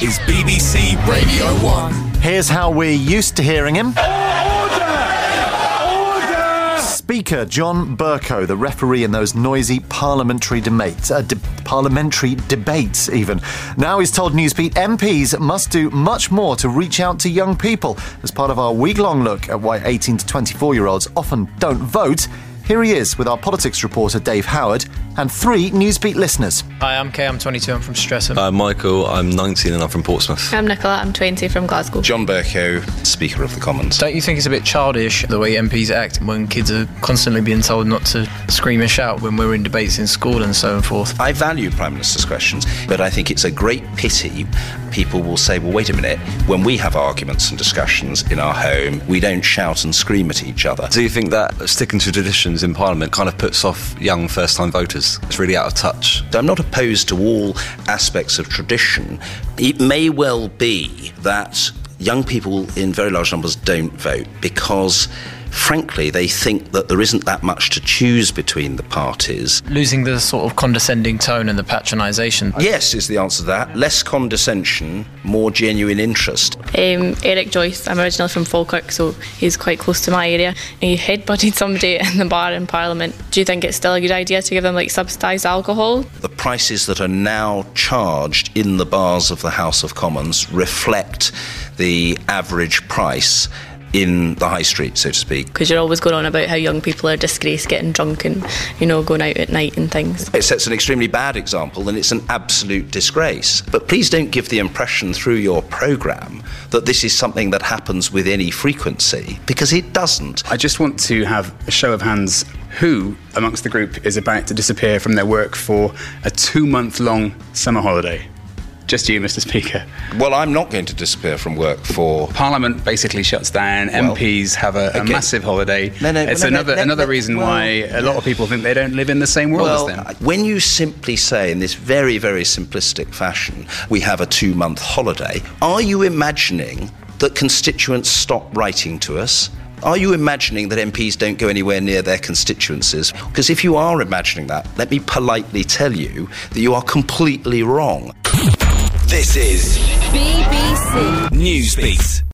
is BBC Radio 1. Here's how we're used to hearing him. Speaker John Bercow, the referee in those noisy parliamentary debates, even. Now he's told Newsbeat MPs must do much more to reach out to young people. As part of our week-long look at why 18 to 24-year-olds often don't vote, here he is with our politics reporter Dave Howard and 3 Newsbeat listeners. Hi, I'm Kay, I'm 22, I'm from Streatham. I'm Michael, I'm 19 and I'm from Portsmouth. I'm Nicola, I'm 20 from Glasgow. John Bercow, Speaker of the Commons. Don't you think it's a bit childish the way MPs act when kids are constantly being told not to scream and shout when we're in debates in school and so forth? I value Prime Minister's questions, but I think it's a great pity people will say, well, wait a minute, when we have arguments and discussions in our home, we don't shout and scream at each other. Do you think that sticking to traditions in Parliament kind of puts off young first-time voters? It's really out of touch. I'm not opposed to all aspects of tradition. It may well be that young people in very large numbers don't vote because, frankly, they think that there isn't that much to choose between the parties. Losing the sort of condescending tone and the patronisation. Yes is the answer to that. Less condescension, more genuine interest. Eric Joyce, I'm originally from Falkirk, so he's quite close to my area. He headbutted somebody in the bar in Parliament. Do you think it's still a good idea to give them subsidised alcohol? The prices that are now charged in the bars of the House of Commons reflect the average price in the high street, so to speak. Because you're always going on about how young people are disgraced getting drunk and, going out at night and things. It sets an extremely bad example and it's an absolute disgrace. But please don't give the impression through your programme that this is something that happens with any frequency, because it doesn't. I just want to have a show of hands. Who amongst the group is about to disappear from their work for a 2-month-long summer holiday? Just you, Mr. Speaker. Well, I'm not going to disappear from work for... Parliament basically shuts down. MPs have a massive holiday. It's another reason why a lot of people think they don't live in the same world as them. When you simply say, in this very, very simplistic fashion, we have a 2-month holiday, are you imagining that constituents stop writing to us? Are you imagining that MPs don't go anywhere near their constituencies? Because if you are imagining that, let me politely tell you that you are completely wrong. This is BBC Newsbeat.